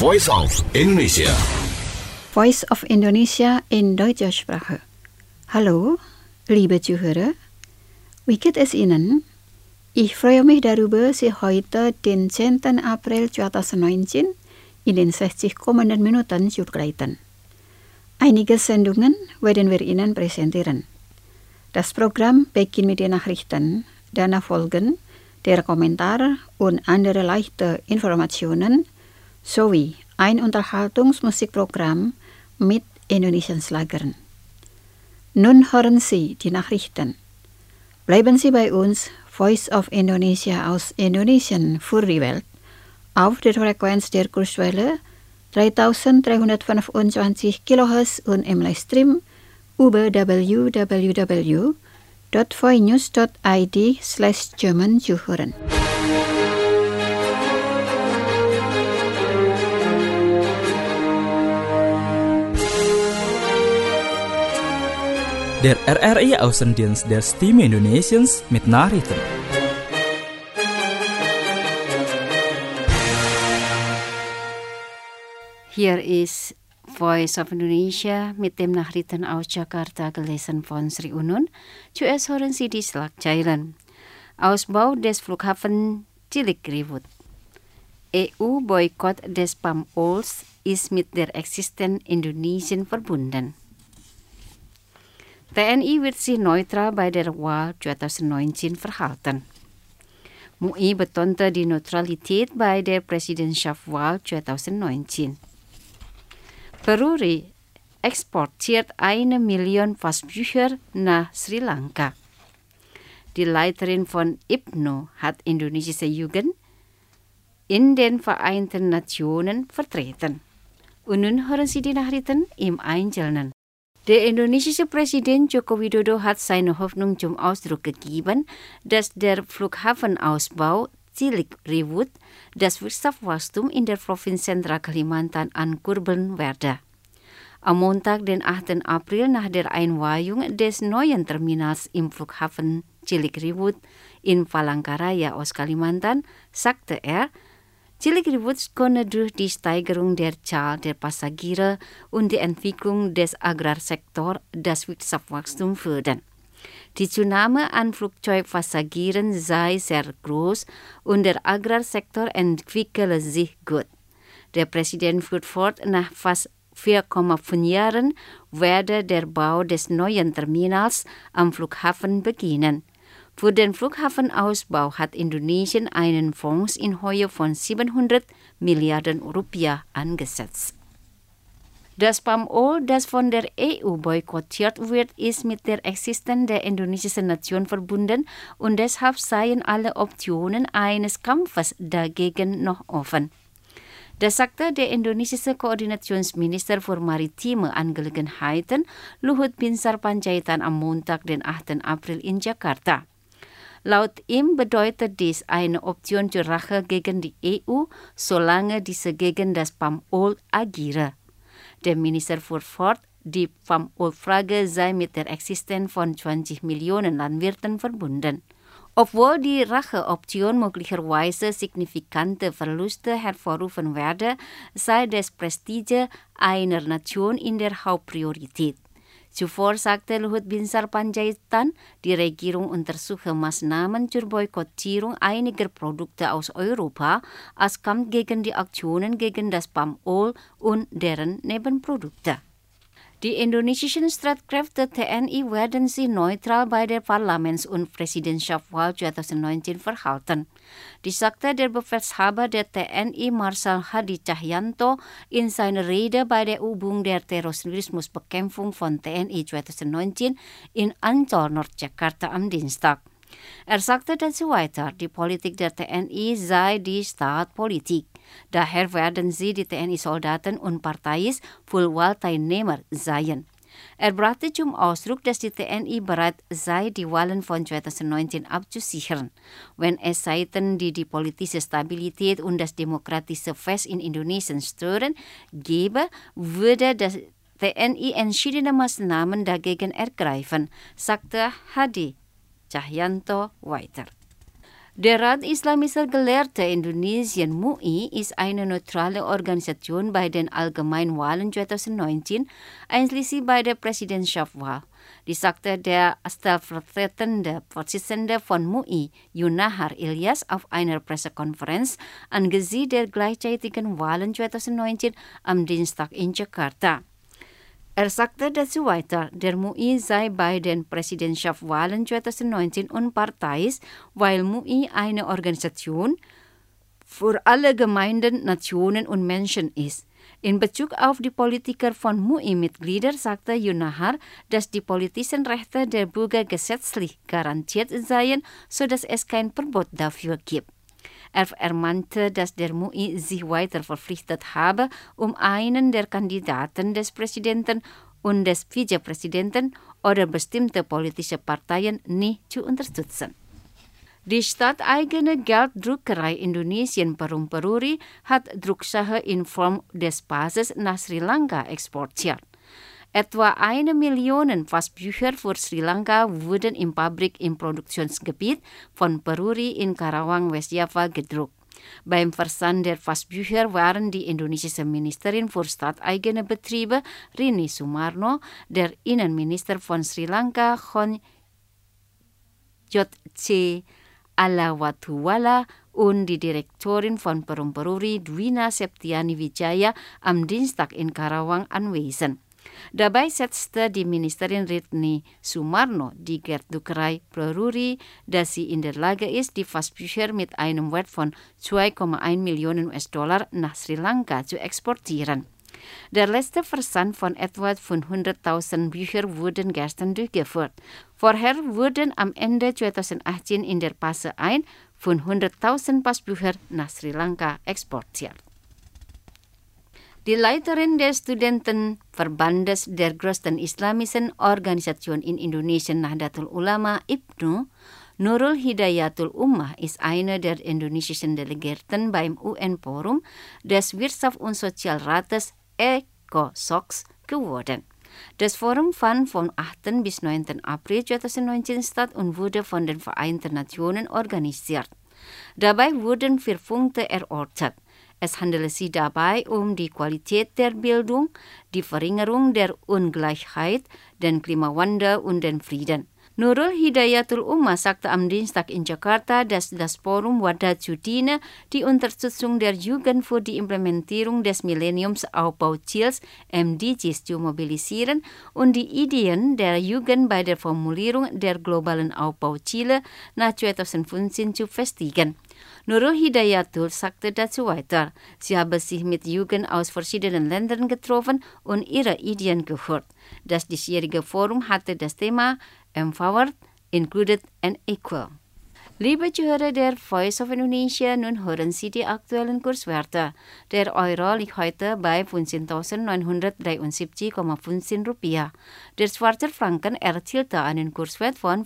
Voice of Indonesia. Voice of Indonesia in deutscher Sprache. Hallo, liebe Zuhörer. Wie geht es Ihnen? Ich freue mich darüber, Sie heute den 10. April 2019 in den 60 kommenden Minuten zu begleiten. Einige Sendungen werden wir Ihnen präsentieren. Das Programm beginnt mit den Nachrichten, danach folgen der Kommentar und andere leichte Informationen sowie ein Unterhaltungsmusikprogramm mit Indonesian Schlagern. Nun hören Sie die Nachrichten. Bleiben Sie bei uns, Voice of Indonesia aus Indonesien für die Welt, auf der Frequenz der Kurzwelle 3325 kHz und im Livestream über www.voinews.id/German zu hören. Der RRI-Außendienst der Stimme Indonesiens mit Nachrichten. Hier ist Voice of Indonesia mit den Nachrichten aus Jakarta gelesen von Sri Unun. Zuerst hören Sie die Schlagzeilen. Ausbau des Flughafen Cilikriwut. EU Boykott des Palmoils ist mit der Existenz Indonesien verbunden. TNI wird sich neutral bei der Wahl 2019 verhalten. MUI betonte die Neutralität bei der Präsidentschaftswahl 2019. Peru exportiert 1 Million Fachbücher nach Sri Lanka. Die Leiterin von IPNO hat indonesische Jugend in den Vereinten Nationen vertreten. Und nun hören Sie die Nachrichten im Einzelnen. Der indonesische Präsident Joko Widodo hat seine Hoffnung zum Ausdruck gegeben, dass der Flughafenausbau Cilikriwut das Wirtschaftswachstum in der Provinz Zentral Kalimantan ankurbeln werde. Am Montag, den 8. April, nach der Einweihung des neuen Terminals im Flughafen Cilikriwut in Palangkaraya aus Kalimantan, sagte er, Cilikriwut könne durch die Steigerung der Zahl der Passagiere und die Entwicklung des Agrarsektors das Wirtschaftswachstum fördern. Die Zunahme an Flugzeugpassagieren sei sehr groß und der Agrarsektor entwickle sich gut. Der Präsident führt fort, nach fast 4,5 Jahren werde der Bau des neuen Terminals am Flughafen beginnen. Für den Flughafenausbau hat Indonesien einen Fonds in Höhe von 700 Milliarden Rupiah angesetzt. Das Palmöl, das von der EU boykottiert wird, ist mit der Existenz der indonesischen Nation verbunden und deshalb seien alle Optionen eines Kampfes dagegen noch offen. Das sagte der indonesische Koordinationsminister für maritime Angelegenheiten Luhut Binsar Panjaitan am Montag, den 8. April in Jakarta. Laut ihm bedeutet dies eine Option zur Rache gegen die EU, solange diese gegen das Palmöl agiere. Der Minister fuhr fort, die Palmölfrage sei mit der Existenz von 20 Millionen Landwirten verbunden. Obwohl die Racheoption möglicherweise signifikante Verluste hervorrufen werde, sei das Prestige einer Nation in der Hauptpriorität. Zuvor sagte Luhut Binsar Panjaitan, die Regierung untersuche Maßnahmen zur Boykottierung einiger Produkte aus Europa als Kampf gegen die Aktionen gegen das Palmöl und deren Nebenprodukte. Die indonesischen Streitkräfte TNI werden sich neutral bei der Parlaments- und Präsidentschaftswahl 2019 verhalten. Dies sagte der Befehlshaber der TNI Marschall Hadi Cahyanto in seiner Rede bei der Übung der Terrorismusbekämpfung von TNI 2019 in Ancol, Nordjakarta am Dienstag. Er sagte dazu weiter, die Politik der TNI sei die Staatspolitik. Daher werden sie die TNI-Soldaten und Parteiis für Wahlteilnehmer sein. Er brachte zum Ausdruck, dass die TNI bereit sei, die Wahlen von 2019 abzusichern. Wenn es Seiten, die die politische Stabilität und das demokratische Fest in Indonesien stören, gäbe, würde das TNI entschiedene Maßnahmen dagegen ergreifen, sagte Hadi Cahyanto weiter. Der Rat Islamischer Gelehrte Indonesien MUI ist eine neutrale Organisation bei den Allgemeinwahlen 2019, einschließlich bei der Präsidentschaftswahl. Dies sagte der stellvertretende Vorsitzende von MUI, Yunahar Ilyas, auf einer Pressekonferenz angesichts der gleichzeitigen Wahlen 2019 am Dienstag in Jakarta. Er sagte dazu weiter, der MUI sei bei den Präsidentschaftswahlen 2019 unparteiisch, weil MUI eine Organisation für alle Gemeinden, Nationen und Menschen ist. In Bezug auf die Politiker von MUI-Mitglieder sagte Yunahar, dass die politischen Rechte der Bürger gesetzlich garantiert seien, sodass es kein Verbot dafür gibt. Er ermahnte, dass der MUI sich weiter verpflichtet habe, einen der Kandidaten des Präsidenten und des Vizepräsidenten oder bestimmte politische Parteien nicht zu unterstützen. Die staateigene Gelddruckerei Indonesien Perum Peruri hat Drucksache in Form des Passes nach Sri Lanka exportiert. Etwa 1 Million Fassbücher für Sri Lanka wurden in Pabrik im Produktionsgebiet von Peruri in Karawang, Westjava gedruckt. Beim Versand der Fassbücher waren die indonesische Ministerin für staateigene Betriebe Rini Sumarno, der Innenminister von Sri Lanka Khon Jotje Alawatuwala und die Direktorin von Perum Peruri Dwina Septiani Wijaya am Dienstag in Karawang anwesend. Dabei setzte die Ministerin Rini Sumarno die Gelddruckerei Peruri, dass sie in der Lage ist, die Fassbücher mit einem Wert von 2,1 Millionen US-Dollar nach Sri Lanka zu exportieren. Der letzte Versand von etwa 500.000 Büchern wurde gestern durchgeführt. Vorher wurden am Ende 2018 in der Phase 1 500.000 Passbücher nach Sri Lanka exportiert. Die Leiterin des Studentenverbandes der größten islamischen Organisation in Indonesien, Nahdlatul Ulama (IPNU), Nurul Hidayatul Ummah, ist einer der indonesischen Delegierten beim UN-Forum des Wirtschafts- und Sozialrates ECOSOC geworden. Das Forum fand vom 8. bis 9. April 2019 statt und wurde von den Vereinten Nationen organisiert. Dabei wurden 4 Punkte erörtert. Es handelt sich dabei um die Qualität der Bildung, die Verringerung der Ungleichheit, den Klimawandel und den Frieden. Nurul Hidayatul Ummah sagte am Dienstag in Jakarta, dass das Forum dazu diene, die Unterstützung der Jugend für die Implementierung des Millenniumsaufbauziels MDGs zu mobilisieren und die Ideen der Jugend bei der Formulierung der globalen Aufbauziele nach 2015 zu festigen. Nurul Hidayatul sagte dazu weiter, sie habe sich mit Jugend aus verschiedenen Ländern getroffen und ihre Ideen gehört. Das diesjährige Forum hatte das Thema Empowered, Included and Equal. Liebe Zuhörer der Voice of Indonesia, nun hören Sie die aktuellen Kurswerte. Der Euro liegt heute bei 15.973,15 Rupiah. Der Schweizer Franken erzielte einen Kurswert von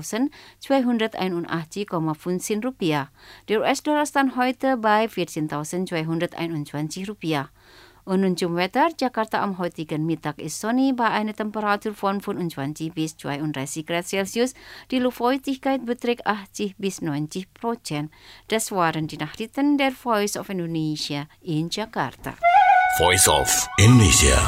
14.281,15 Rupiah. Der US-Dollar stand heute bei 14.221 Rupiah. Und nun zum Wetter. Jakarta am heutigen Mittag ist sonnig bei einer Temperatur von 25 bis 32 Grad Celsius. Die Luftfeuchtigkeit beträgt 80 bis 90%. Das waren die Nachrichten der Voice of Indonesia in Jakarta. Voice of Indonesia.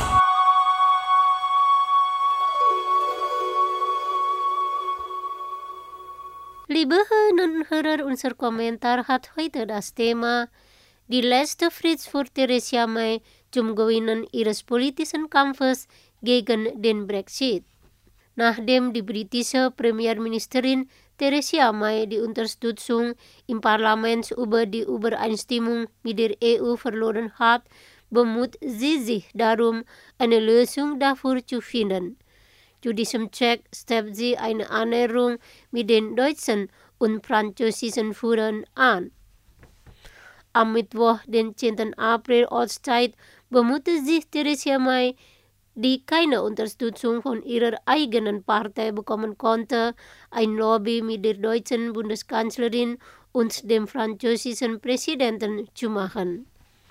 Liebe Hörerinnen und Hörer, unser Kommentar hat heute das Thema Die letzte Frist für Theresa May zum Gewinnen ihres politischen Kampfes gegen den Brexit. Nachdem die britische Premierministerin Theresa May die Unterstützung im Parlament über die Übereinstimmung mit der EU verloren hat, bemüht sie sich darum, eine Lösung dafür zu finden. Zu diesem Zweck strebt sie eine Annäherung mit den deutschen und französischen Führern an. Am Mittwoch, den 10. April Ortszeit, bemühte sich Theresa May, die keine Unterstützung von ihrer eigenen Partei bekommen konnte, ein Lobby mit der deutschen Bundeskanzlerin und dem französischen Präsidenten zu machen.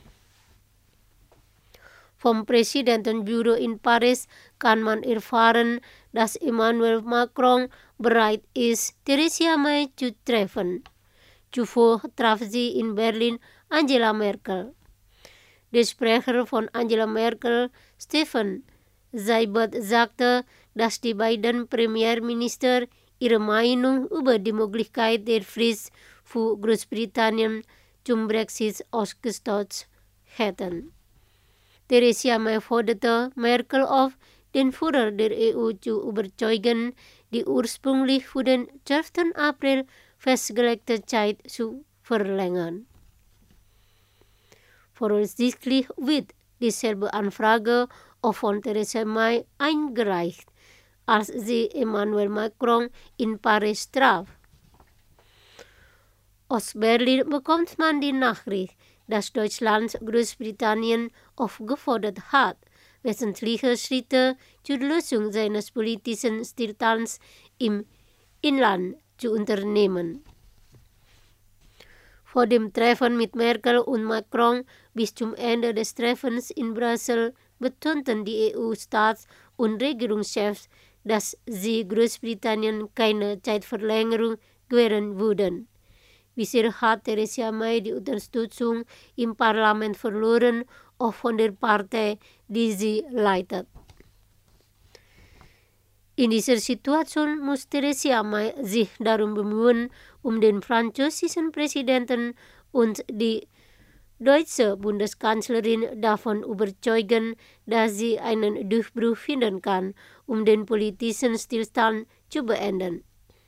Vom Präsidentenbüro in Paris kann man erfahren, dass Emmanuel Macron bereit ist, Theresa May zu treffen. zuvor traf sie in Berlin Angela Merkel. Der Sprecher von Angela Merkel, Steffen Seibert, sagte, dass die beiden Premierminister ihre Meinung über die Möglichkeit der Frist für Großbritannien zum Brexit ausgetauscht hätten. Theresa May forderte Merkel auf, den Führer der EU zu überzeugen, die ursprünglich für den 12. April festgelegte Zeit zu verlängern. Voraussichtlich wird dieselbe Anfrage auch von Theresa May eingereicht, als sie Emmanuel Macron in Paris traf. Aus Berlin bekommt man die Nachricht, dass Deutschland Großbritannien aufgefordert hat, wesentliche Schritte zur Lösung seines politischen Stillstands im Inland zu unternehmen. Vor dem Treffen mit Merkel und Macron bis zum Ende des Treffens in Brüssel betonten die EU-Staats- und Regierungschefs, dass sie Großbritannien keine Zeitverlängerung gewähren würden. Bisher hat Theresa May die Unterstützung im Parlament verloren, auch von der Partei, die sie leitet. In dieser Situation muss Theresa May sich darum bemühen, den französischen Präsidenten und die deutsche Bundeskanzlerin davon überzeugen, dass sie einen Durchbruch finden kann, den politischen Stillstand zu beenden.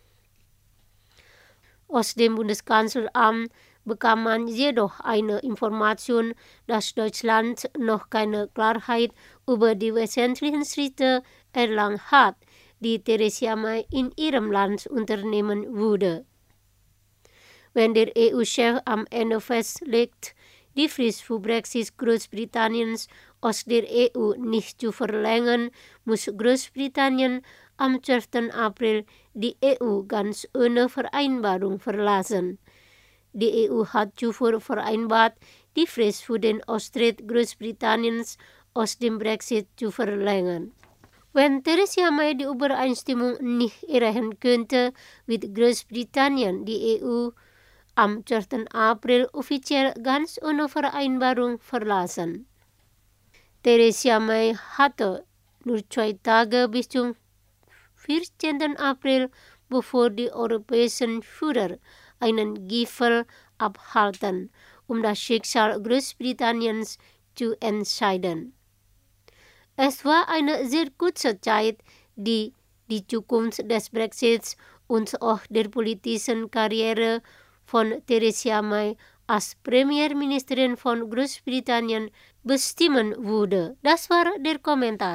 Aus dem Bundeskanzleramt bekam man jedoch eine Information, dass Deutschland noch keine Klarheit über die wesentlichen Schritte erlangt hat, die Theresa May in ihrem Land unternehmen würde. Wenn der EU-Chef am Ende festlegt, die Frist für Brexit Großbritanniens aus der EU nicht zu verlängern, muss Großbritannien am 12. April die EU ganz ohne Vereinbarung verlassen. Die EU hat zuvor vereinbart, die Frist für den Austritt Großbritanniens aus dem Brexit zu verlängern. Wenn Theresa May die Übereinstimmung nicht erreichen könnte, wird Großbritannien die EU am 12. April offiziell ganz ohne Vereinbarung verlassen. Theresa May hatte nur 2 Tage bis zum 14. April, bevor die europäischen Führer einen Gipfel abhalten, das Schicksal Großbritanniens zu entscheiden. Es war eine sehr kurze Zeit, die die Zukunft des Brexits und auch der politischen Karriere von Theresa May als Premierministerin von Großbritannien bestimmen würde. Das war der Kommentar.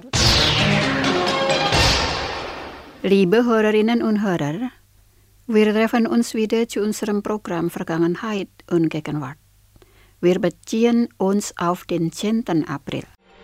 Liebe Hörerinnen und Hörer, wir treffen uns wieder zu unserem Programm Vergangenheit und Gegenwart. Wir beziehen uns auf den 10. April.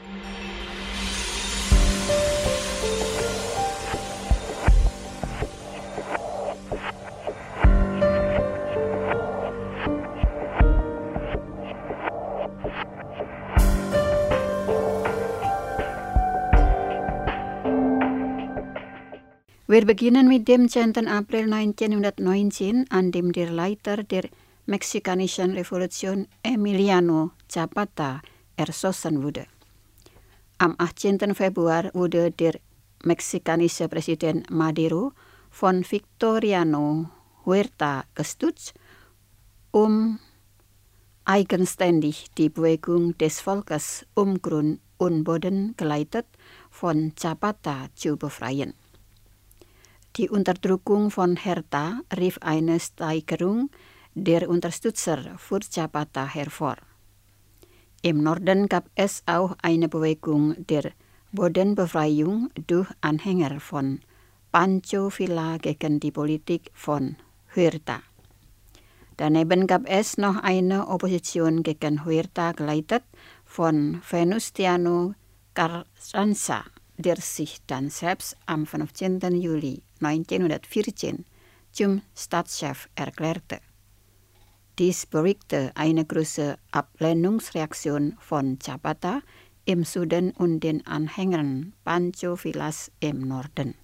Wir beginnen mit dem 10. April 1919, an dem der Leiter der mexikanischen Revolution Emiliano Zapata erschossen wurde. Am 18. Februar wurde der mexikanische Präsident Madero von Victoriano Huerta gestützt, eigenständig die Bewegung des Volkes Grund und Boden geleitet von Zapata zu befreien. Die Unterdrückung von Hertha rief eine Steigerung der Unterstützer für Zapata hervor. Im Norden gab es auch eine Bewegung der Bodenbefreiung durch Anhänger von Pancho Villa gegen die Politik von Huerta. Daneben gab es noch eine Opposition gegen Huerta geleitet von Venustiano Carranza, der sich dann selbst am 15. Juli 1914 zum Staatschef erklärte. Dies beruhigte eine große Ablehnungsreaktion von Zapata im Süden und den Anhängern Pancho Villas im Norden.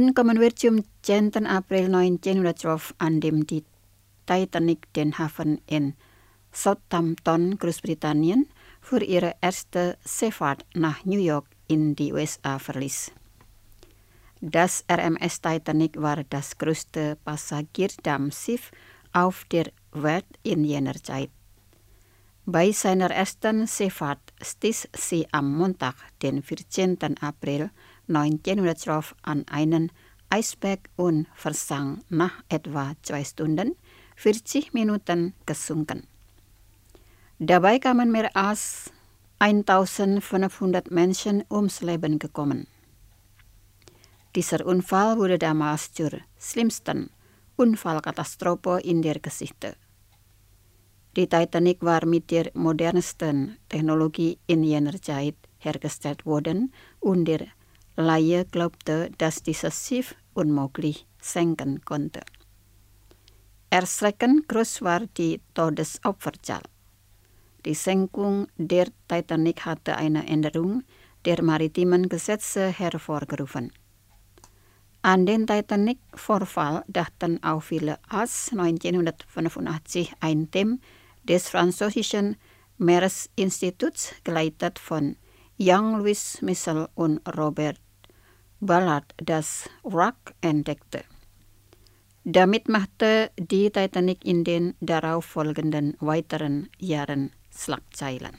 Un komen weer zum 10. April 1912 aan die Titanic den Hafen in Southampton, Groot-Britannien, voor ihre erste Seefahrt nach New York in die USA verließ. Das RMS Titanic war das größte Passagierdampfschiff auf der Welt in jener Zeit. Bei seiner ersten Seefahrt stieß sie am Montag, den 14. April 1912 an einen Eisberg und versank nach etwa 2 Stunden, 40 Minuten gesunken. Dabei kamen mehr als 1500 Menschen ums Leben gekommen. Dieser Unfall wurde damals zur schlimmsten Unfallkatastrophe in der Geschichte. Die Titanic war mit der modernsten Technologie in jener Zeit hergestellt worden und der Laie glaubte, dass dieses Schiff unmöglich senken konnte. Erschreckend groß war die Todesopferzahl. Die Senkung der Titanic hatte eine Änderung der maritimen Gesetze hervorgerufen. An den Titanic-Vorfall dachten auch viele, als 1985 ein Team des französischen Meeresinstituts, geleitet von Jean-Louis Michel und Robert Ballard, das Wrack entdeckte. Damit machte die Titanic in den darauffolgenden weiteren Jahren Schlagzeilen.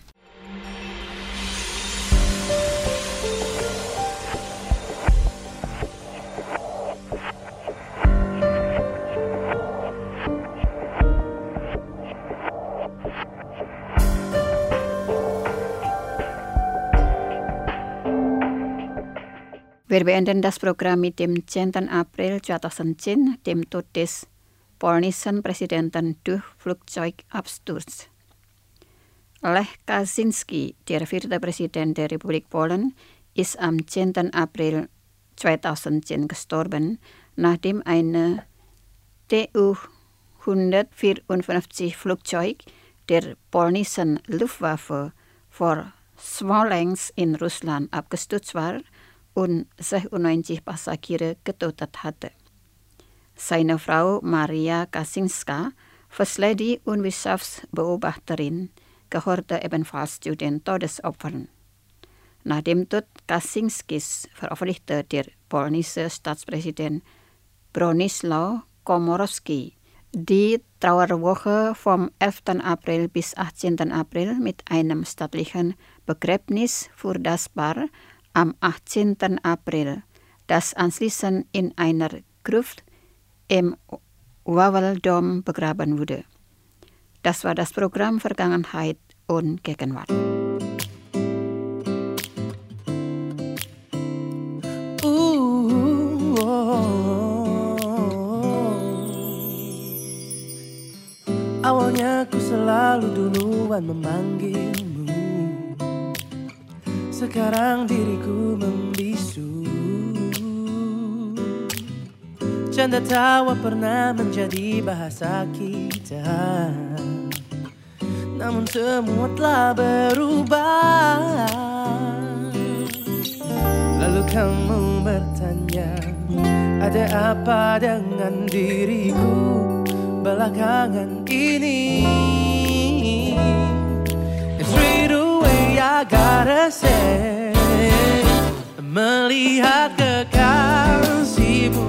Wir beenden das Programm mit dem 10. April 2010, dem Tod des polnischen Präsidenten durch Flugzeugabsturz. Lech Kaczynski, der 4. Präsident der Republik Polen, ist am 10. April 2010 gestorben, nachdem ein Tu-154 Flugzeug der polnischen Luftwaffe vor Smolensk in Russland abgestürzt war und 96 Passagiere getötet hatte. Seine Frau Maria Kaczynska, First Lady und Wirtschaftsbeobachterin, gehörte ebenfalls zu den Todesopfern. Nach dem Tod Kaczynskis veröffentlichte der polnische Staatspräsident Bronisław Komorowski die Trauerwoche vom 11. April bis 18. April mit einem staatlichen Begräbnis für das Paar am 18. April, das anschließend in einer Gruft im Wawel-Dom begraben wurde. Das war das Programm Vergangenheit und Gegenwart. Awalnya ku selalu duluan memanggilmu, sekarang diriku membisu. Canda tawa pernah menjadi bahasa kita, namun semua telah berubah. Lalu kamu bertanya, ada apa dengan diriku belakangan ini? And straight away I gotta say, melihat kekasihmu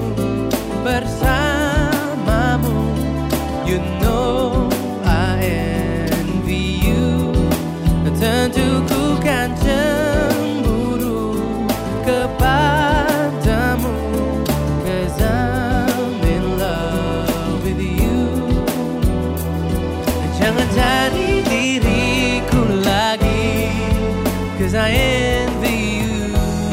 bersamamu, you know I envy you. Tentu ku kan cemburu kepadamu, 'cause I'm in love with you. Jangan jadi diriku lagi, 'cause I envy you.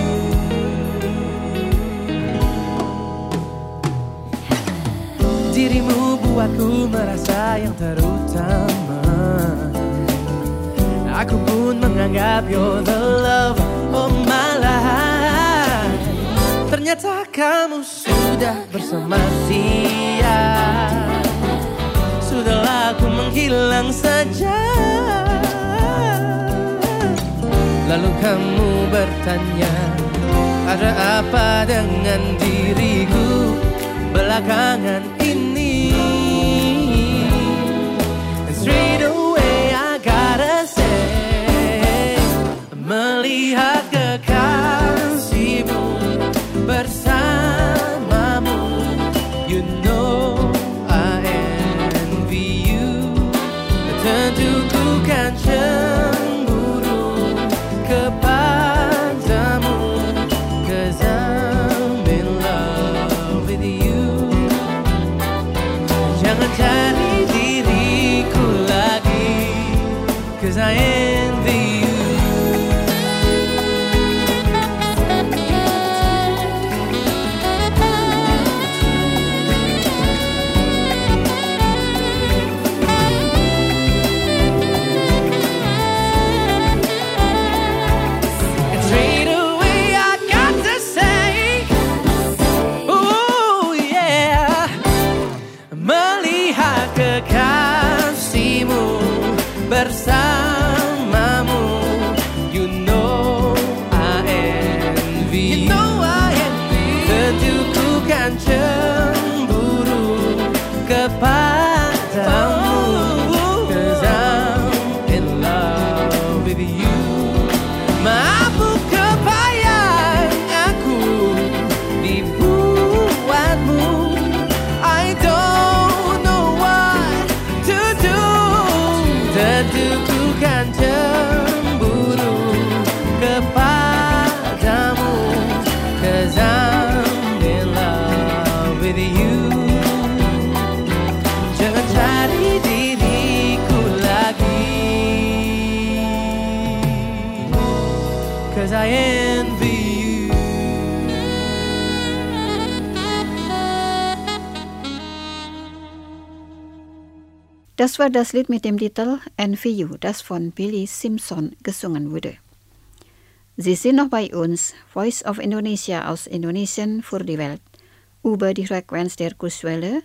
Dirimu buatku merasa yang terutama. Aku pun menganggap you're the love of my life. Ternyata kamu sudah bersama dia. Sudahlah aku menghilang saja. Lalu kamu bertanya, Ada apa dengan diriku belakangan ini? And straight away I gotta say, melihat kekasihmu bersamamu, you know I envy you. Tentu ku kan cemburu kepadamu, 'cause I'm in love with you. Jangan cari diriku lagi, 'cause I envy you. Bersamamu, you know I envy. You know I envy. Tentu ku kan cemburu kepadamu, 'cause I'm in love with you. Mampu kebayang aku dibuatmu. I don't know what to do. Tentu ku kan cemburu kepadamu, 'cause I'm in love with you. Jangan cari diriku lagi, 'cause I envy you. Das war das Lied mit dem Titel Envy You, das von Billy Simpson gesungen wurde. Sie sind noch bei uns, Voice of Indonesia aus Indonesien für die Welt, über die Frequenz der Kurzwelle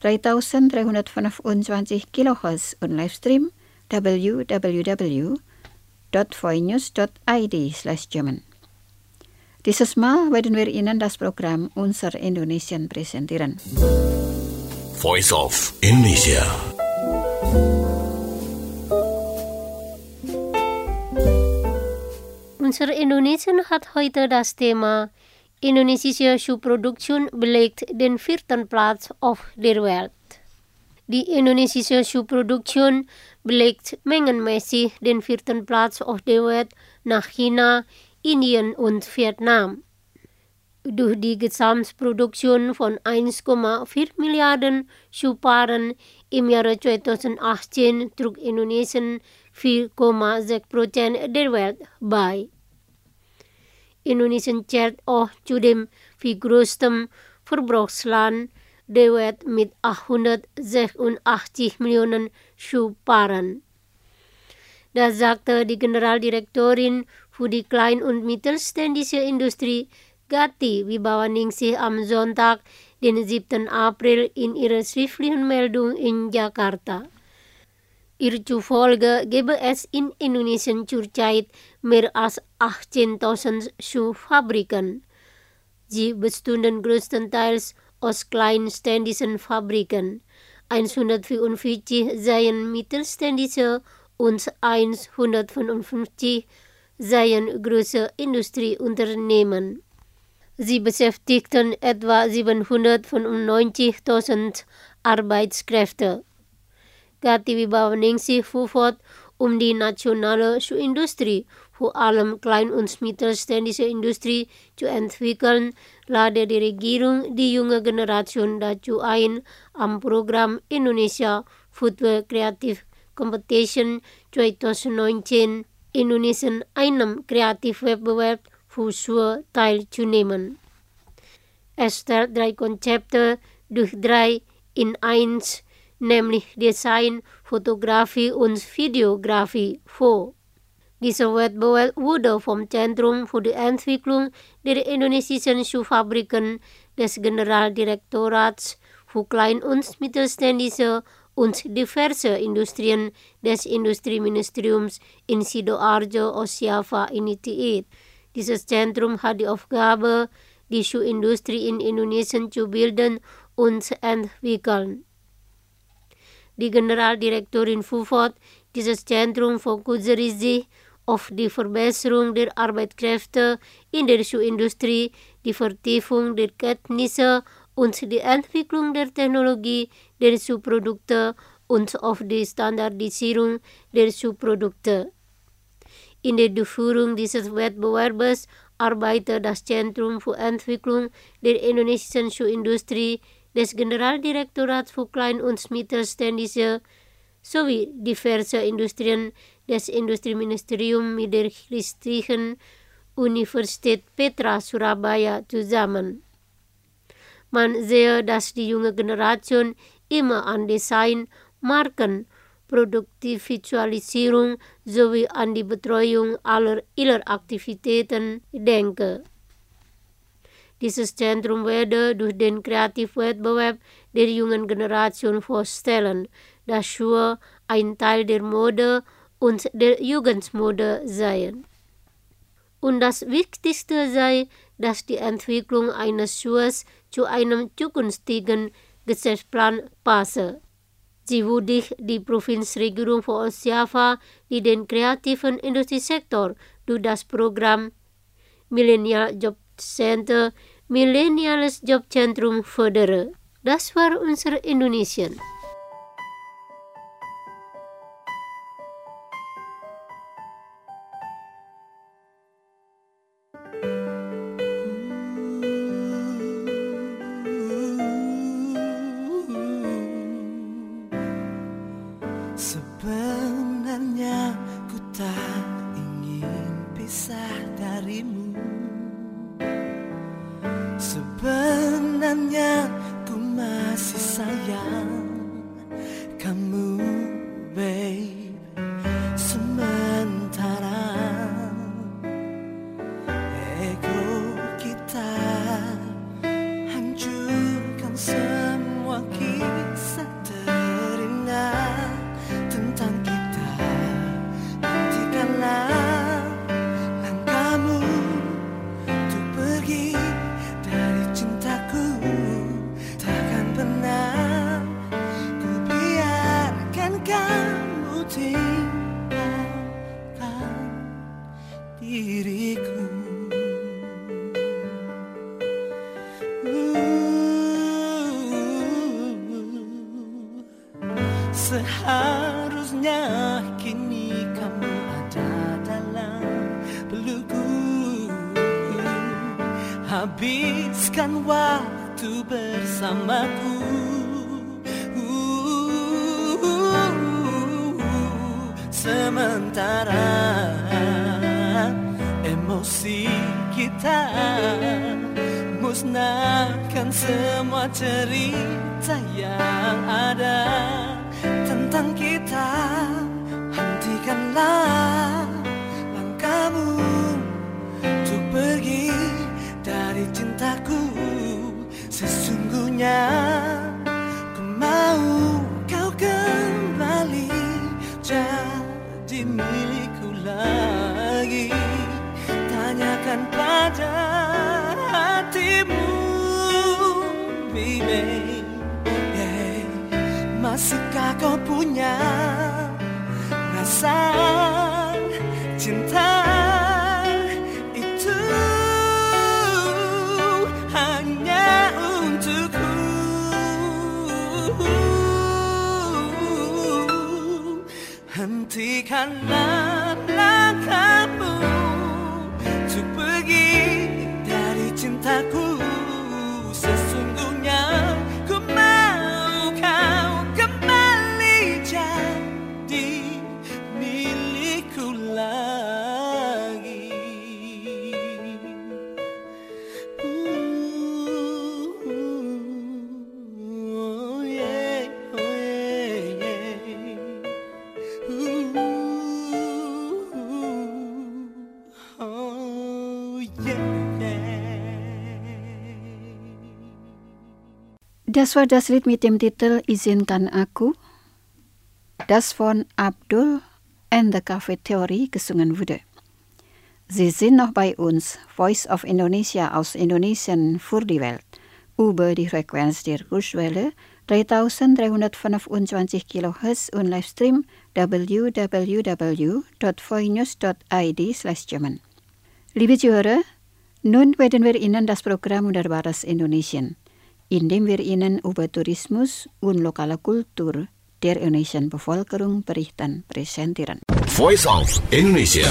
3325 kHz und Livestream www.voinews.id/German. Dieses Mal werden wir Ihnen das Programm Unser Indonesien präsentieren. Voice of Indonesia. Unser Indonesien hat heute das Thema Indonesische Schuhproduktion belegt den 4. Platz auf der Welt. Die indonesische Schuhproduktion belegt mengenmäßig den 4. Platz auf der Welt nach China, Indien und Vietnam. Durch die Gesamtproduktion von 1,4 Milliarden Schuhpaaren im Jahre 2018 trug Indonesien 4,6% der Welt bei. Indonesien zählt auch zu dem viel größten Verbrauchsland der Welt mit 886 Millionen Schuhpaaren. Das sagte die Generaldirektorin für die Klein- und Mittelständische Industrie Gati Wibawaningsih am Sonntag, den 7. April in ihrer schriftlichen Meldung in Jakarta. Ihr zufolge gäbe es in Indonesien zurzeit mehr als 18.000 Schuhfabriken. Sie bestünden größtenteils aus kleinständischen Fabriken. 144 seien mittelständische und 155 seien große Industrieunternehmen. Sie beschäftigten etwa 795.000 Arbeitskräfte. Gati Wibawaningsih fuhr fort, um die nationale Schuhindustrie, vor allem klein- und mittelständische Industrie, zu entwickeln, lade die Regierung die junge Generation dazu ein, am Programm Indonesia Footwear Creative Competition 2019 Indonesian einem Kreativwettbewerb für Schuhe teilzunehmen. Es stellt 3 Konzepte durch 3 in 1, nämlich Design, Fotografie und Videografie vor. Dieser Wettbewerb wurde vom Zentrum für die Entwicklung der indonesischen Schuhfabriken des Generaldirektorats für Klein- und Mittelständische und diverse Industrien des Industrieministeriums in Sidoarjo, Java initiiert. Dieses Zentrum hat die Aufgabe, die Schuhindustrie in Indonesien zu bilden und zu entwickeln. Die Generaldirektorin Fufot, dieses Zentrum fokussiert sich auf die Verbesserung der Arbeitskräfte in der Schuhindustrie, die Vertiefung der Kenntnisse und die Entwicklung der Technologie der Schuhprodukte und auf die Standardisierung der Schuhprodukte. In der Durchführung dieses Wettbewerbes arbeitet das Zentrum für Entwicklung der indonesischen Schuhindustrie des Generaldirektorats für Klein- und Mittelständische sowie diverse Industrien des Industrieministeriums mit der Christlichen Universität Petra Surabaya zusammen. Man sehe, dass die junge Generation immer an Design, Marken, Produktivvisualisierung sowie an die Betreuung aller ihrer Aktivitäten denke. Dieses Zentrum werde durch den Kreativwettbewerb der jungen Generation vorstellen, dass Schuhe ein Teil der Mode und der Jugendmode seien. Und das Wichtigste sei, dass die Entwicklung eines Schuhes zu einem zukünftigen Geschäftsplan passe. Sie würdigt die Provinzregierung von Ostjava, die den kreativen Industriesektor durch das Programm Millennial Job Center, Millennials Jobzentrum fördere. Das war unser Indonesien. Sebenarnya ku tak ingin pisah darimu. Sebenarnya ku masih sayang kamu, babe. Sementara ego kita hancurkan semua kisah terindah tentang kita. Hentikanlah langkahmu untuk pergi dari cintaku. Takkan pernah ku biarkan kamu tinggalkan diriku. Seharusnya kini kamu ada dalam pelukku. Habiskan waktu bersamaku. Sementara emosi kita musnahkan semua cerita yang ada tentang kita. Hentikanlah langkahmu untuk pergi dari cintaku. Sesungguhnya ku mau kau kembali jadi milikku lagi. Tanyakan pada hatimu, baby, yeah. Masihkah kau punya rasa cinta itu hanya untukku? Hentikanlah langkahmu untuk pergi dari cintaku. Sesungguhnya ku mau kau kembali jadi milikku lagi. Oh yeah, oh yeah, yeah. Oh yeah. Das war das Lied mit dem Titel Izinkan Aku, das von Abdul and the Cafe Theory gesungen wurde. Sie sind noch bei uns, Voice of Indonesia aus Indonesien für die Welt, über die Frequenz der Kurzwelle 3325 kHz und Livestream www.voinews.id/German. Liebe Zuhörer, nun werden wir Ihnen das Programm Wunderbares Indonesien, in dem wir Ihnen über Tourismus und lokale Kultur der indonesischen Bevölkerung berichten, präsentieren. Voice of Indonesia.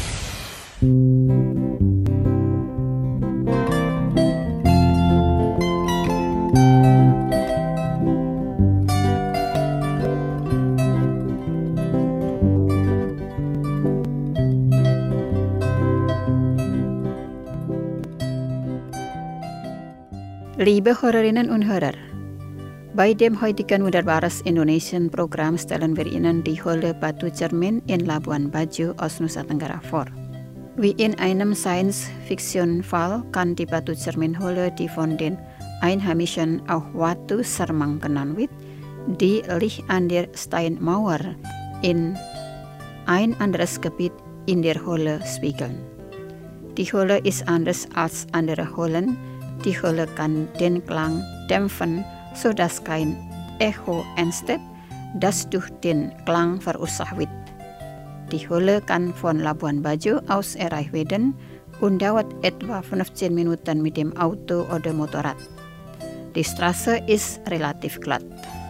Liebe Hörerinnen und Hörer, bei dem heutigen Wunderbares Indonesien Programm stellen wir Ihnen die Höhle Batu Cermin in Labuan Bajo aus Nusa Tenggara vor. Wie in einem Science-Fiction-Fall kann die Batu Cermin-Höhle, die von den Einheimischen auch Watu Sermang genannt wird, die liegt an der Steinmauer in ein anderes Gebiet in der Höhle spiegeln. Die Höhle ist anders als andere Höhlen. Die Höhle kann den Klang dämpfen, sodass kein Echo entsteht, das durch den Klang verursacht wird. Die Höhle kann von Labuan Bajo aus erreicht werden und dauert etwa 15 Minuten mit dem Auto oder Motorrad. Die Straße ist relativ glatt.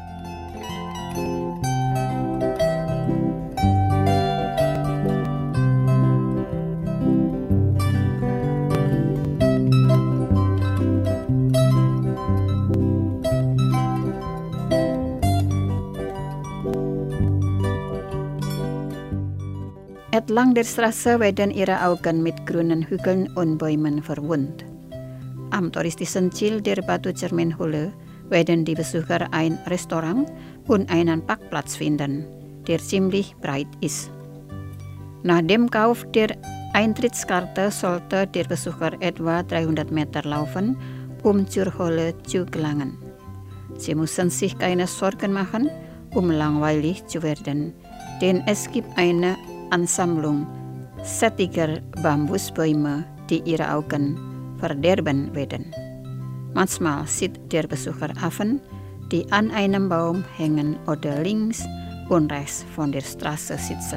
Entlang der Straße werden Ihre Augen mit grünen Hügeln und Bäumen verwöhnt. Am touristischen Ziel der Batu Cermin Höhle werden die Besucher ein Restaurant und einen Parkplatz finden, der ziemlich breit ist. Nach dem Kauf der Eintrittskarte sollte der Besucher etwa 300 Meter laufen, um zur Höhle zu gelangen. Sie müssen sich keine Sorgen machen, um langweilig zu werden, denn es gibt eine Ansammlung sättiger Bambusbäume, die ihre Augen verderben werden. Manchmal sieht der Besucher Affen, die an einem Baum hängen oder links und rechts von der Straße sitzen.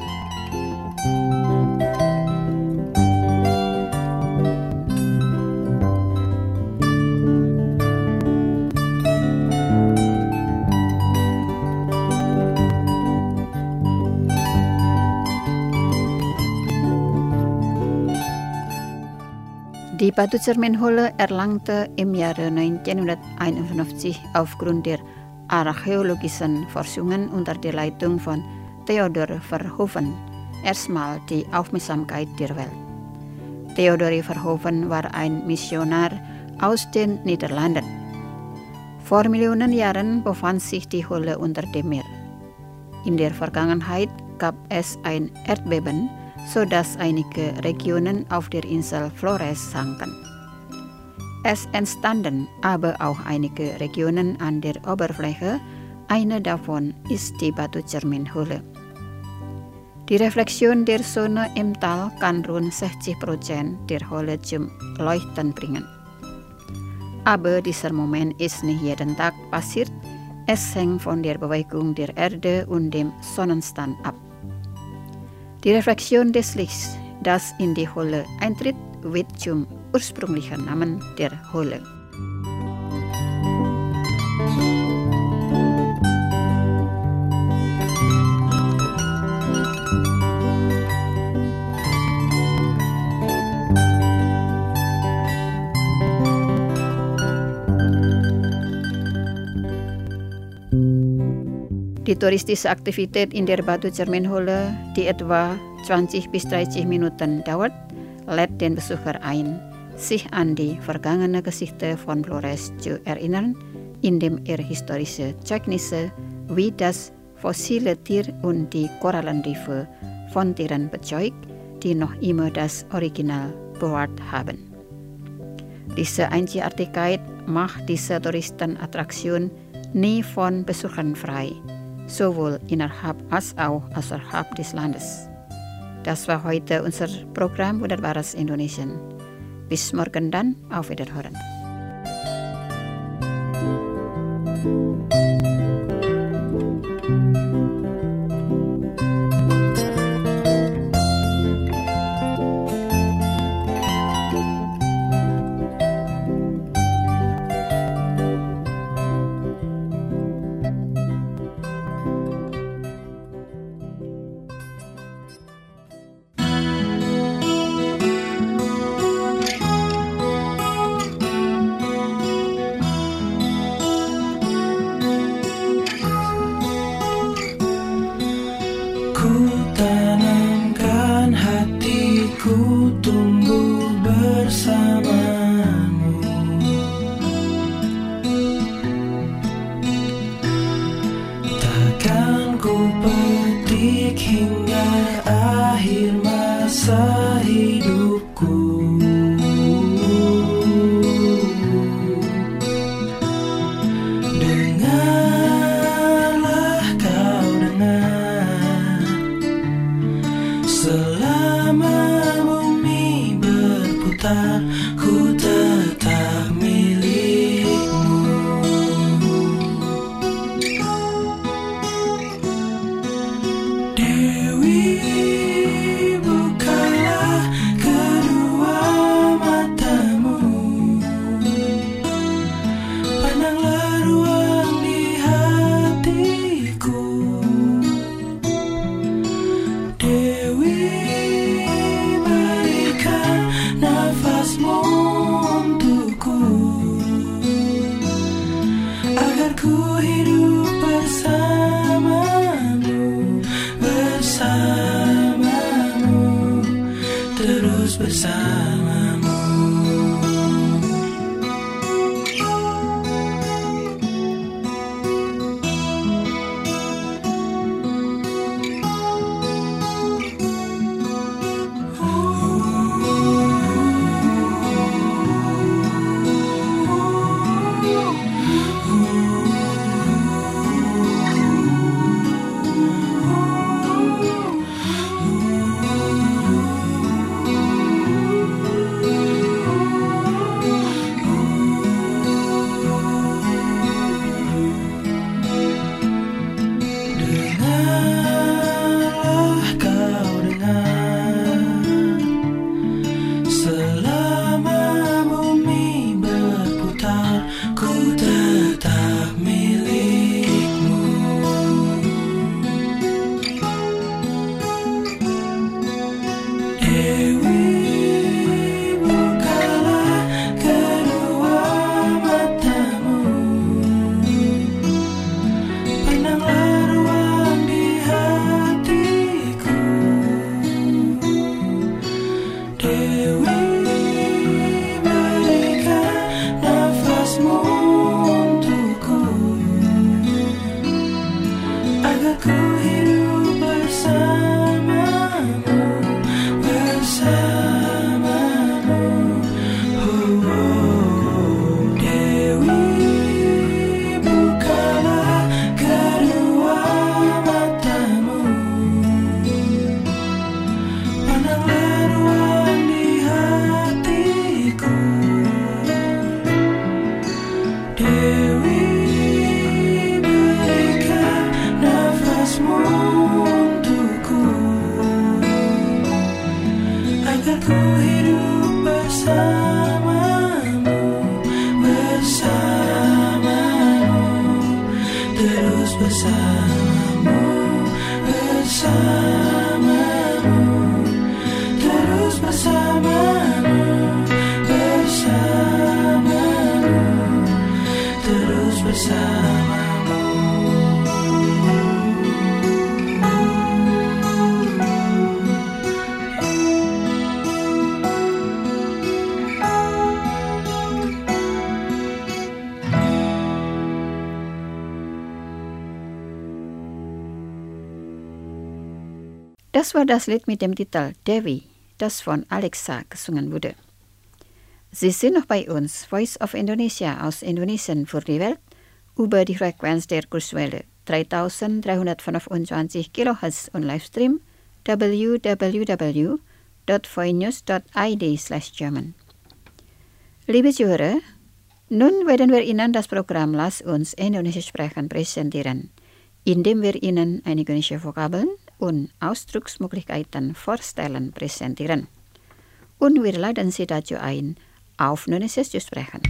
Die Batu Cermin-Höhle erlangte im Jahre 1951 aufgrund der archäologischen Forschungen unter der Leitung von Theodor Verhoeven erstmal die Aufmerksamkeit der Welt. Theodor Verhoeven war ein Missionar aus den Niederlanden. Vor Millionen Jahren befand sich die Höhle unter dem Meer. In der Vergangenheit gab es ein Erdbeben, sodass einige Regionen auf der Insel Flores sanken. Es entstanden aber auch einige Regionen an der Oberfläche, eine davon ist die Batu Cermin-Höhle. Die Reflexion der Sonne im Tal kann rund 60% der Höhle zum Leuchten bringen. Aber dieser Moment ist nicht jeden Tag passiert, es hängt von der Bewegung der Erde und dem Sonnenstand ab. Die Reflexion des Lichts, das in die Höhle eintritt, wird zum ursprünglichen Namen der Höhle. Die touristische Aktivität in der Batu Cermin-Höhle, die etwa 20 bis 30 Minuten dauert, lädt den Besucher ein, sich an die vergangene Geschichte von Flores zu erinnern, indem er historische Zeugnisse wie das fossile Tier und die Korallenriffe von Tieren bezeugt, die noch immer das Original bewahrt haben. Diese Einzigartigkeit macht diese Touristenattraktion nie von Besuchern frei, sowohl innerhalb als auch außerhalb des Landes. Das war heute unser Programm Wunderbares Indonesien. Bis morgen dann, auf Wiederhören. Tanamkan hatiku tumbuh bersamamu. Takkan ku petik hingga akhir masa hidupku. Dengarlah kau dengar, selama bumi berputar, ku tetap milikmu. Dewi, bukalah kedua matamu, pandanglah ruang di hatiku. Dewi, berikan nafasmu untukku, agar ku hidup bersamamu, bersamamu, terus bersamamu. Dengarlah kau dengar, selama bumi berputar, ku tetap milikmu. Dewi, bukalah kedua matamu, pandanglah ruang di hatiku. Dewi, berikan nafasmu untukku, agar ku hidup bersamamu, bersamamu. Oh, oh. Dewi, bukalah kedua matamu, pandanglah ruang di hatiku. Dewi, berikan nafasmu untukku, agar ku hidup bersamamu, bersamamu, terus bersamamu, bersamamu, terus bersamamu, bersamamu, terus bersamamu. Das war das Lied mit dem Titel Dewi, das von Alexa gesungen wurde. Sie sind noch bei uns, Voice of Indonesia aus Indonesien für die Welt, über die Frequenz der Kurzwelle 3325 kHz und Livestream www.voinews.id/German. Liebe Zuhörer, nun werden wir Ihnen das Programm Lass uns Indonesisch sprechen präsentieren, indem wir Ihnen einige indische Vokabeln und Ausdrucksmöglichkeiten vorstellen präsentieren. Und wir laden Sie dazu ein, auf Indonesisch zu sprechen.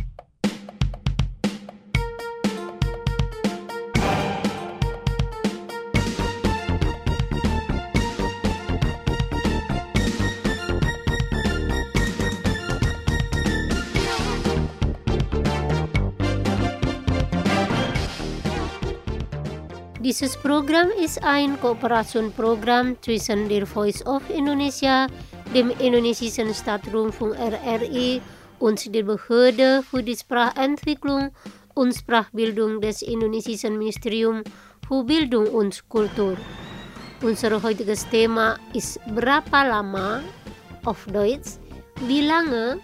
Dieses Programm ist ein Kooperationsprogramm zwischen der Voice of Indonesia, dem indonesischen Staatsrundfunk RRI und der Behörde für die Sprachentwicklung und Sprachbildung des indonesischen Ministerium für Bildung und Kultur. Unser heutiges Thema ist berapa lama, auf Deutsch, wie lange.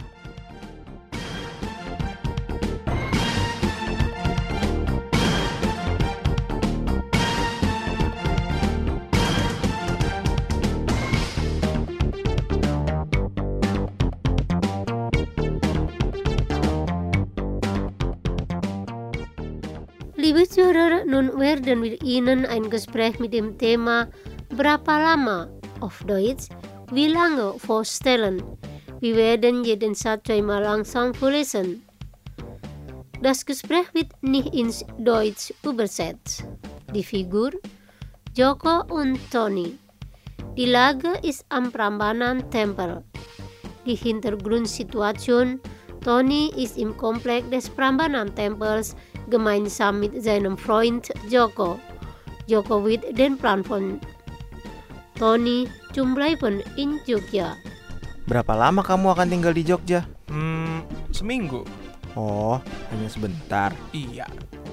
Liebe Zuhörer, nun werden wir Ihnen ein Gespräch mit dem Thema berapa lama, auf Deutsch, wie lange vorstellen. Wir werden jeden Satz zweimal langsam vorlesen. Das Gespräch wird nicht ins Deutsch übersetzt. Die Figur Joko und Tony. Die Lage ist am Prambanan-Tempel. Die Hintergrundsituation: Tony ist im Komplex des Prambanan-Tempels gemeinsam mit seinem Freund Joko. Joko wird den Plan von Tony zum Bleiben in Jogja. Berapa lama kamu akan tinggal di Jogja? Seminggu. Oh, hanya sebentar. Iya.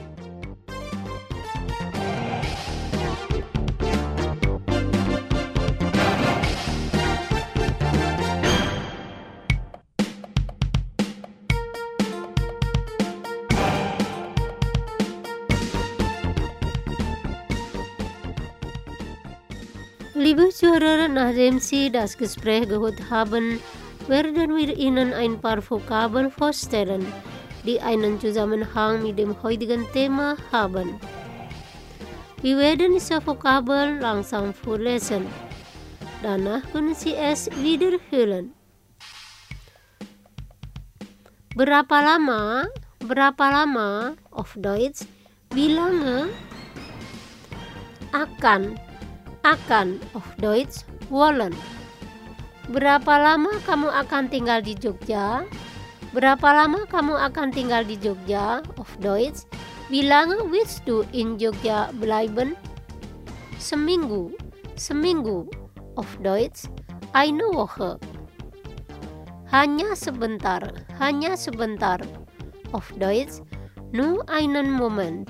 Liebe Zuhörer, nachdem Sie das Gespräch gehört haben, werden wir Ihnen ein paar Vokabeln vorstellen, die einen Zusammenhang mit dem heutigen Thema haben. Wir werden diese Vokabeln langsam vorlesen. Danach können Sie es wiederholen. Berapa lama, auf Deutsch, wie lange. Akan, auf Deutsch, wollen. Berapa lama kamu akan tinggal di Jogja? Berapa lama kamu akan tinggal di Jogja? Auf Deutsch, wie lange willst du in Jogja bleiben? Seminggu, auf Deutsch, eine Woche. Hanya sebentar, auf Deutsch, nur einen Moment.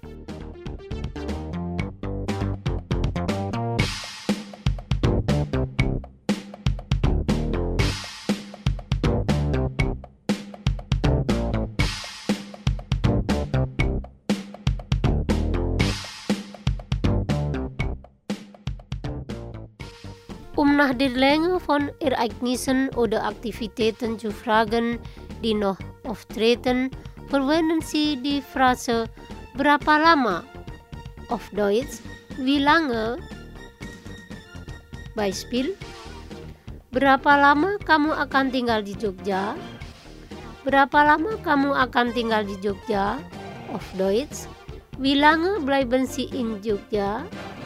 Nach der Länge von Ereignissen oder Aktivitäten zu fragen, die noch auftreten, verwenden Sie die Phrase berapa lama, auf Deutsch, wie lange. Beispiel: berapa lama kamu akan tinggal di Jogja? Berapa lama kamu akan tinggal di Jogja? Auf Deutsch, wie lange bleiben Sie in Jogja?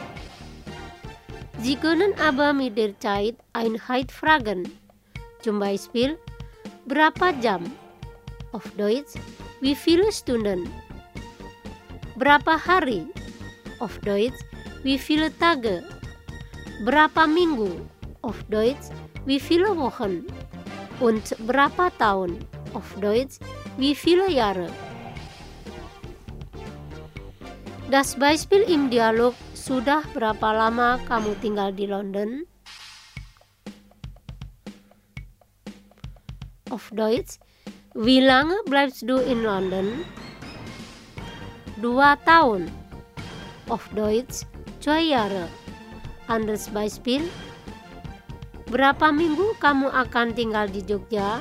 Sie können aber mit der Zeiteinheit fragen. Zum Beispiel, berapa jam? Auf Deutsch, wie viele Stunden? Berapa hari? Auf Deutsch, wie viele Tage? Berapa minggu? Auf Deutsch, wie viele Wochen? Und berapa tahun? Auf Deutsch, wie viele Jahre? Das Beispiel im Dialog: sudah berapa lama kamu tinggal di London? Auf Deutsch, wie lange bleibst du in London? 2 tahun. Auf Deutsch, 2 Jahre. Anders Beispiel. Berapa minggu kamu akan tinggal di Jogja?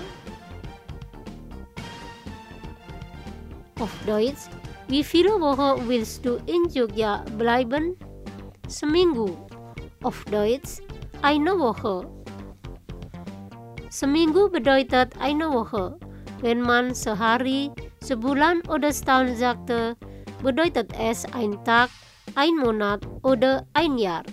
Auf Deutsch, wie viele Wochen willst du in Jogja bleiben? Seminggu. Auf Deutsch, eine Woche. Seminggu bedeutet eine Woche. Wenn man sehari, sebulan oder setahun sagte, bedeutet es ein Tag, ein Monat oder ein Jahr.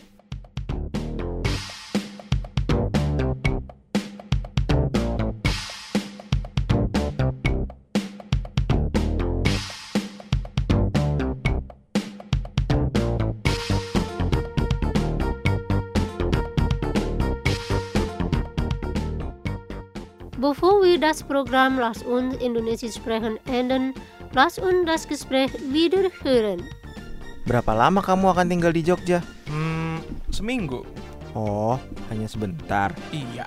Bevor wir das Programm Lass uns Indonesisch sprechen enden, lass uns das Gespräch wieder hören. Berapa lama kamu akan tinggal di Jogja? Seminggu. Oh, hanya sebentar. Iya.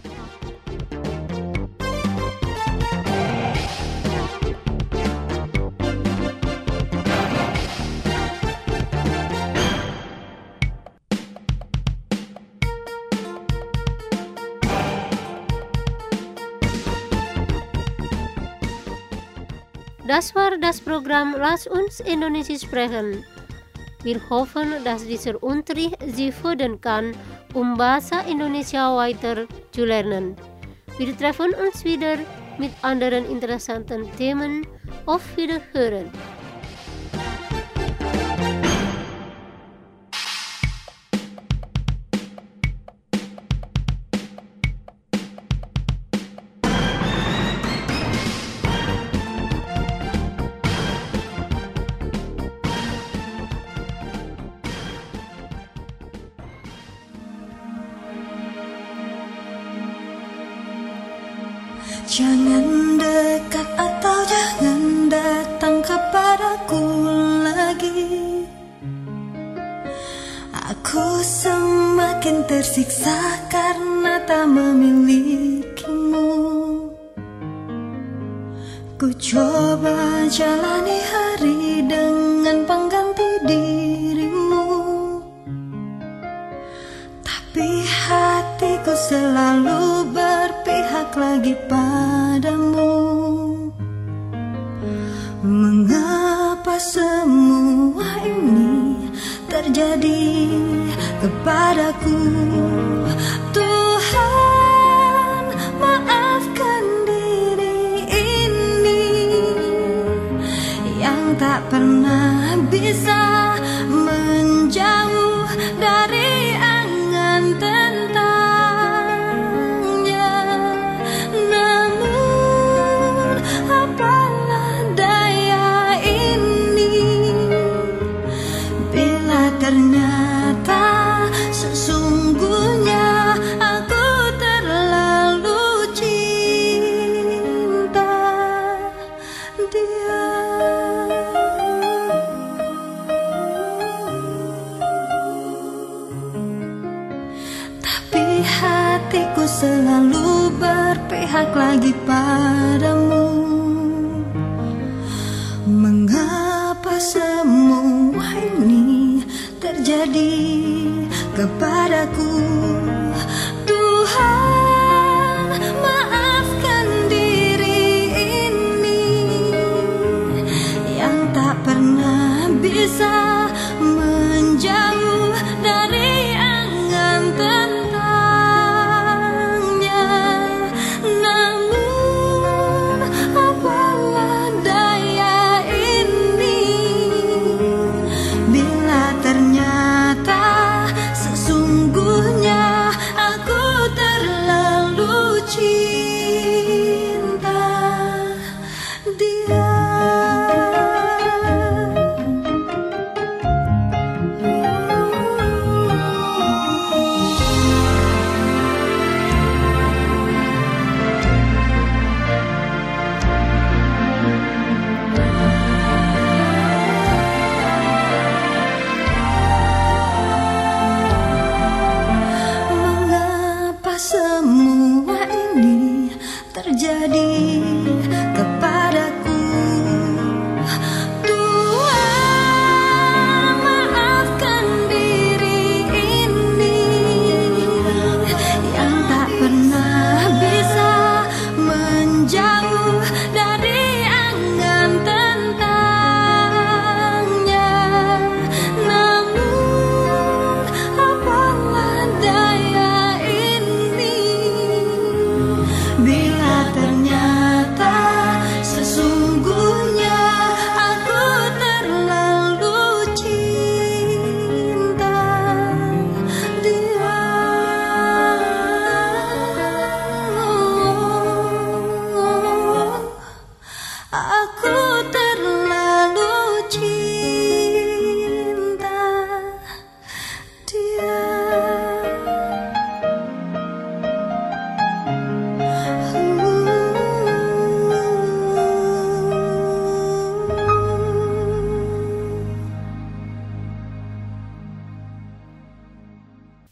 Das war das Programm Lass uns Indonesisch sprechen. Wir hoffen, dass dieser Unterricht Sie fördern kann, Bahasa Indonesia weiter zu lernen. Wir treffen uns wieder mit anderen interessanten Themen. Auf Wiederhören. Jangan dekat atau jangan datang kepadaku lagi. Aku semakin tersiksa karena tak memilikimu. Ku coba jalani hari dengan pengganti dirimu, tapi hatiku selalu berpihak lagi padamu. Mengapa semua ini terjadi kepadaku? Tuhan, maafkan diri ini yang tak pernah bisa menjauh dari angan tentangnya. Namun apalah daya ini bila ternyata sesungguhnya aku terlalu cinta dia. Tapi hatiku selalu berpihak lagi padamu. Mengapa semua ini terjadi kepadaku? Tuhan, maafkan diri ini yang tak pernah bisa menjauh dari angan tentangnya. Namun apalah daya ini bila ternyata sesungguhnya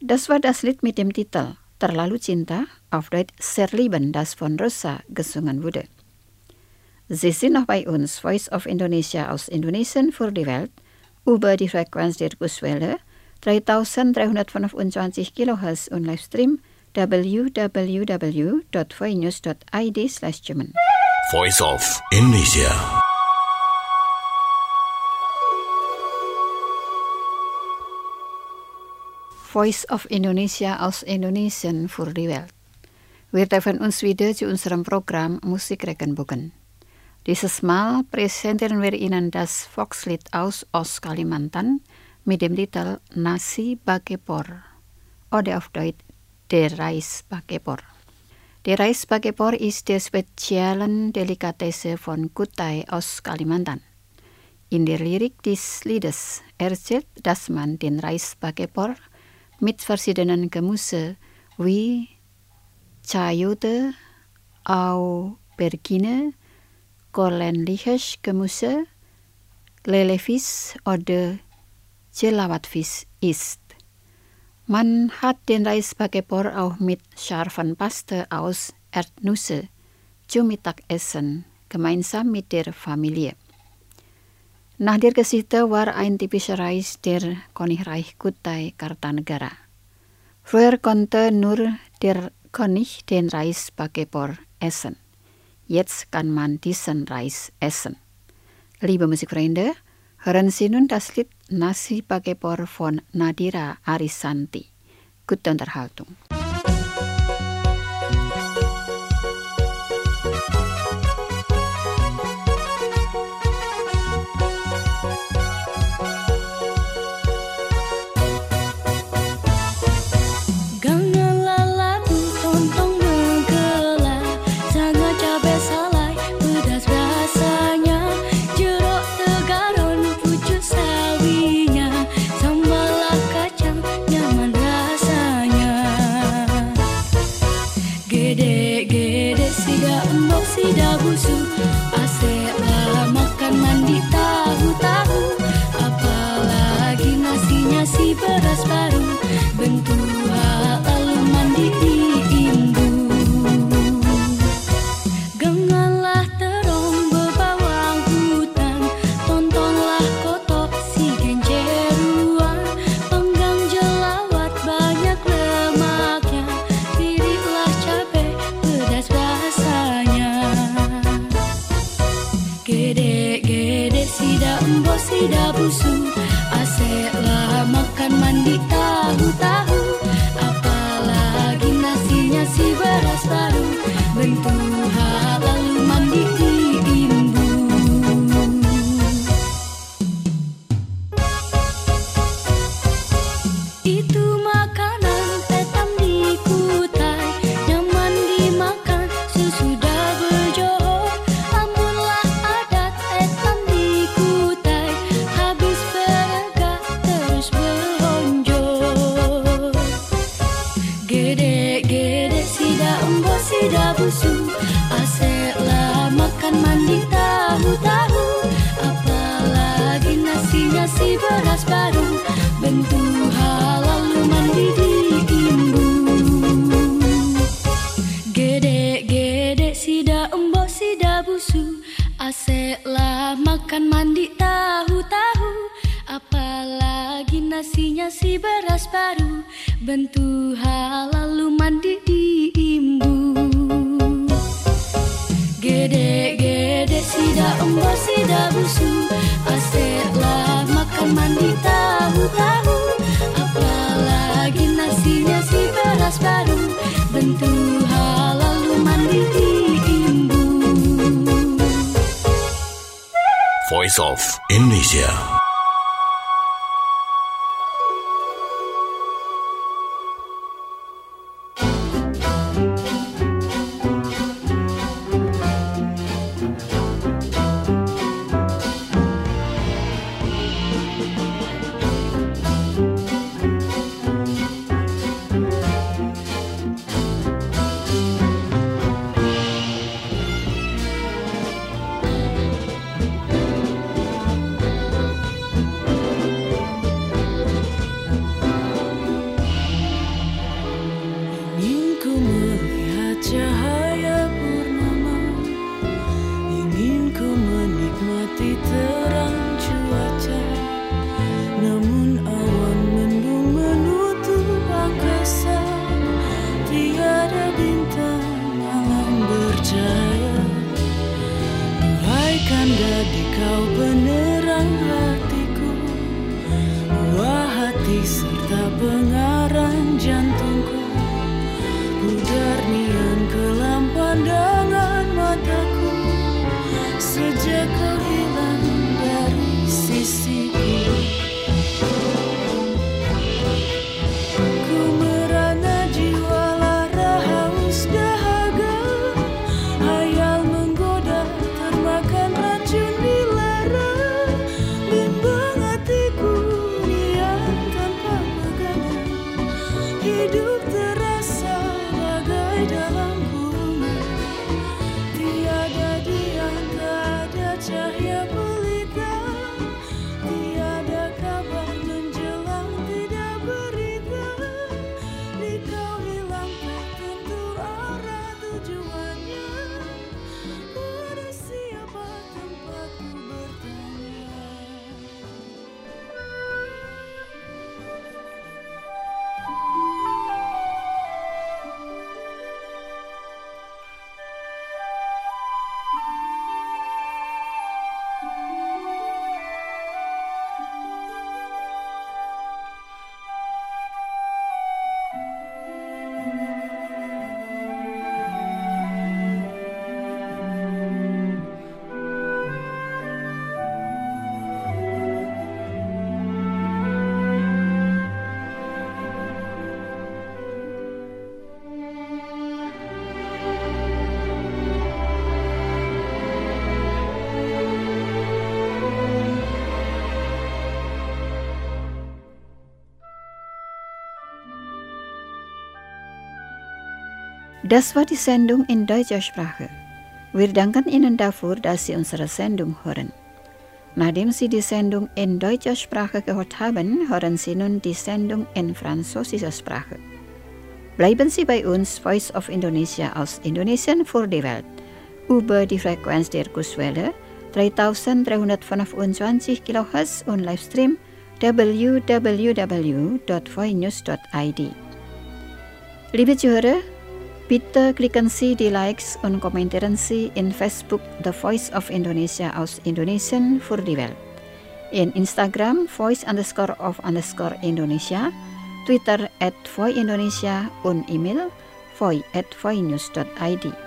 Das war das Lied mit dem Titel Terlalu Cinta, auf Deutsch Sehr lieben, das von Rosa gesungen wurde. Sie sind noch bei uns, Voice of Indonesia aus Indonesien für die Welt, über die Frequenz der Kurswelle 3325 kHz und Livestream www.voinews.id/German. Voice of Indonesia. Voice of Indonesia aus Indonesien für die Welt. Wir treffen uns wieder zu unserem Programm Musikregenbogen. Dieses Mal präsentieren wir Ihnen das Volkslied aus Ostkalimantan mit dem Titel Nasi Bakepor oder auf Deutsch Der Reis Bakepor. Der Reis Bakepor ist die speziellen Delikatesse von Kutai aus Kalimantan. In der Lyrik des Liedes erzählt, dass man den Reis Bakepor mit verschiedenen Gemüse wie Chayote, Aubergine, Kornliches Gemüse, Lelefisch oder Jelawatfisch isst. Man hat den Reis Bakepor auch mit scharfen Paste aus Erdnüsse zum Mittagessen gemeinsam mit der Familie. Nach der Geschichte war ein typischer Reis der Königreich Kutai Kartanegara. Früher konnte nur der König den Reis Bakepor essen. Jetzt kann man diesen Reis essen. Liebe Musikfreunde, hören Sie nun das Lied Nasi Bakepor von Nadira Arisanti. Gute Unterhaltung. Sida busu, aseklah makan mandi tahu-tahu, apalagi nasinya si beras baru, bentuk lalu mandi diimbu. Itu makanan tetam di Kutai, nyaman dimakan sesudah berjodoh. Amunlah adat etam di Kutai, habis beragak terus berhonjol. Gede-gede sida embo sida busu, aseklah makan mandi tahu-tahu, apalagi nasinya si beras baru, bentuk lalu mandi diimbu. Gede-gede sida embo sida busu, aseklah makan mandi tahu-tahu, apalagi nasinya si beras baru, bentuk lalu mandi diimbu. Gede-gede sida embo sida busu, aseklah makan mandi tahu-tahu, apalagi nasinya si beras baru, bentuk lalu mandi diimbu. Voice of Indonesia. tak pengarang jantungku, pudar nian kelam pandangan mataku, sejak kau hilang dari sisiku. Ku merana jiwa lara haus dahaga, hayal menggoda termakan racun di lara, bimbang hatiku niat tanpa pegangan, hidup terasa bagai dalam kurungan, tiada dia, tak ada cahaya pelita, tiada kabar menjelang tidak berita, di kau hilang tak tentu arah tujuannya, pada siapa tempatku bertanya. Das war die Sendung in deutscher Sprache. Wir danken Ihnen dafür, dass Sie unsere Sendung hören. Nachdem Sie die Sendung in deutscher Sprache gehört haben, hören Sie nun die Sendung in französischer Sprache. Bleiben Sie bei uns, Voice of Indonesia aus Indonesien für die Welt, über die Frequenz der Kurzwelle 3325 kHz und Livestream www.voinews.id. Liebe Zuhörer, bitte klicken Sie die Likes und kommentieren Sie in Facebook The Voice of Indonesia aus Indonesien für die Welt, in Instagram voice_of_Indonesia, Twitter @voindonesia und E-Mail voi@voinews.id.